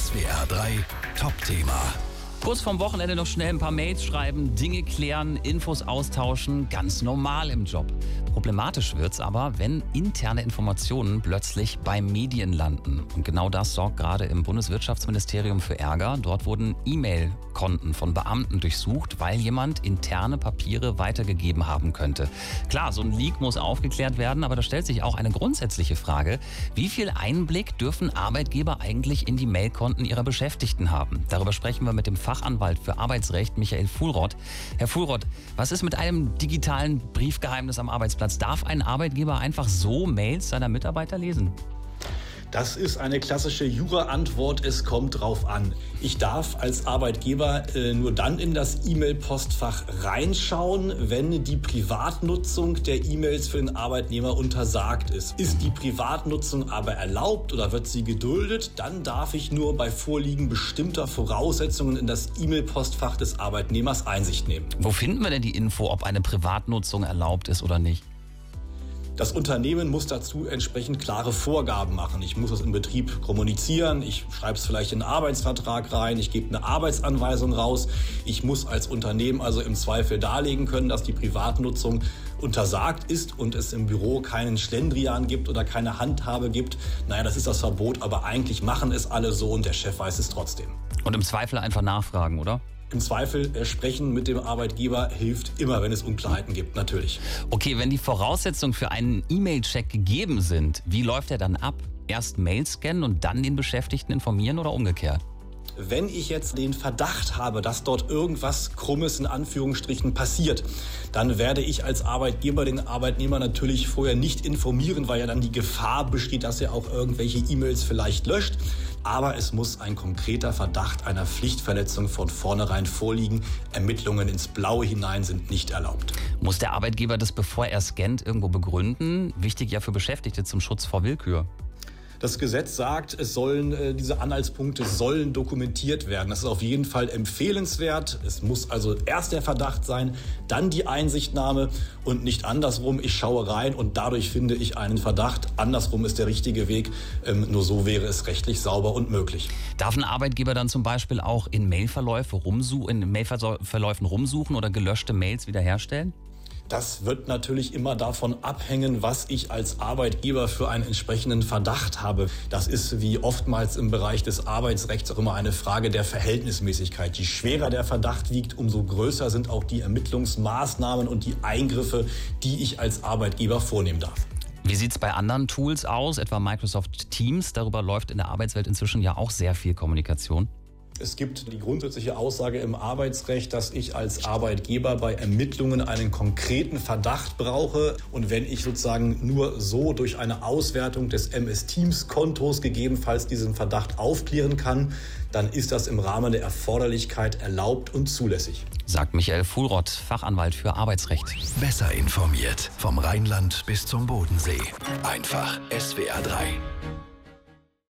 SWR 3 Top-Thema. Kurz vorm Wochenende noch schnell ein paar Mails schreiben, Dinge klären, Infos austauschen, ganz normal im Job. Problematisch wird's aber, wenn interne Informationen plötzlich bei Medien landen. Und genau das sorgt gerade im Bundeswirtschaftsministerium für Ärger. Dort wurden E-Mail-Konten von Beamten durchsucht, weil jemand interne Papiere weitergegeben haben könnte. Klar, so ein Leak muss aufgeklärt werden, aber da stellt sich auch eine grundsätzliche Frage. Wie viel Einblick dürfen Arbeitgeber eigentlich in die Mailkonten ihrer Beschäftigten haben? Darüber sprechen wir mit dem Fachanwalt für Arbeitsrecht Michael Fuhlrott. Herr Fuhlrott, was ist mit einem digitalen Briefgeheimnis am Arbeitsplatz? Darf ein Arbeitgeber einfach so Mails seiner Mitarbeiter lesen? Das ist eine klassische Jura-Antwort, es kommt drauf an. Ich darf als Arbeitgeber nur dann in das E-Mail-Postfach reinschauen, wenn die Privatnutzung der E-Mails für den Arbeitnehmer untersagt ist. Ist die Privatnutzung aber erlaubt oder wird sie geduldet, dann darf ich nur bei Vorliegen bestimmter Voraussetzungen in das E-Mail-Postfach des Arbeitnehmers Einsicht nehmen. Wo finden wir denn die Info, ob eine Privatnutzung erlaubt ist oder nicht? Das Unternehmen muss dazu entsprechend klare Vorgaben machen. Ich muss es im Betrieb kommunizieren, ich schreibe es vielleicht in einen Arbeitsvertrag rein, ich gebe eine Arbeitsanweisung raus. Ich muss als Unternehmen also im Zweifel darlegen können, dass die Privatnutzung untersagt ist und es im Büro keinen Schlendrian gibt oder keine Handhabe gibt. Naja, das ist das Verbot, aber eigentlich machen es alle so und der Chef weiß es trotzdem. Und im Zweifel einfach nachfragen, oder? Im Zweifel sprechen mit dem Arbeitgeber hilft immer, wenn es Unklarheiten gibt, natürlich. Okay, wenn die Voraussetzungen für einen E-Mail-Check gegeben sind, wie läuft er dann ab? Erst Mail scannen und dann den Beschäftigten informieren oder umgekehrt? Wenn ich jetzt den Verdacht habe, dass dort irgendwas Krummes in Anführungsstrichen passiert, dann werde ich als Arbeitgeber den Arbeitnehmer natürlich vorher nicht informieren, weil ja dann die Gefahr besteht, dass er auch irgendwelche E-Mails vielleicht löscht. Aber es muss ein konkreter Verdacht einer Pflichtverletzung von vornherein vorliegen. Ermittlungen ins Blaue hinein sind nicht erlaubt. Muss der Arbeitgeber das, bevor er scannt, irgendwo begründen? Wichtig ja für Beschäftigte zum Schutz vor Willkür. Das Gesetz sagt, diese Anhaltspunkte sollen dokumentiert werden. Das ist auf jeden Fall empfehlenswert. Es muss also erst der Verdacht sein, dann die Einsichtnahme und nicht andersrum. Ich schaue rein und dadurch finde ich einen Verdacht. Andersrum ist der richtige Weg. Nur so wäre es rechtlich sauber und möglich. Darf ein Arbeitgeber dann zum Beispiel auch in Mailverläufen rumsuchen oder gelöschte Mails wiederherstellen? Das wird natürlich immer davon abhängen, was ich als Arbeitgeber für einen entsprechenden Verdacht habe. Das ist wie oftmals im Bereich des Arbeitsrechts auch immer eine Frage der Verhältnismäßigkeit. Je schwerer der Verdacht wiegt, umso größer sind auch die Ermittlungsmaßnahmen und die Eingriffe, die ich als Arbeitgeber vornehmen darf. Wie sieht es bei anderen Tools aus, etwa Microsoft Teams? Darüber läuft in der Arbeitswelt inzwischen ja auch sehr viel Kommunikation. Es gibt die grundsätzliche Aussage im Arbeitsrecht, dass ich als Arbeitgeber bei Ermittlungen einen konkreten Verdacht brauche. Und wenn ich sozusagen nur so durch eine Auswertung des MS-Teams-Kontos gegebenenfalls diesen Verdacht aufklären kann, dann ist das im Rahmen der Erforderlichkeit erlaubt und zulässig. Sagt Michael Fuhlrott, Fachanwalt für Arbeitsrecht. Besser informiert vom Rheinland bis zum Bodensee. Einfach SWR 3.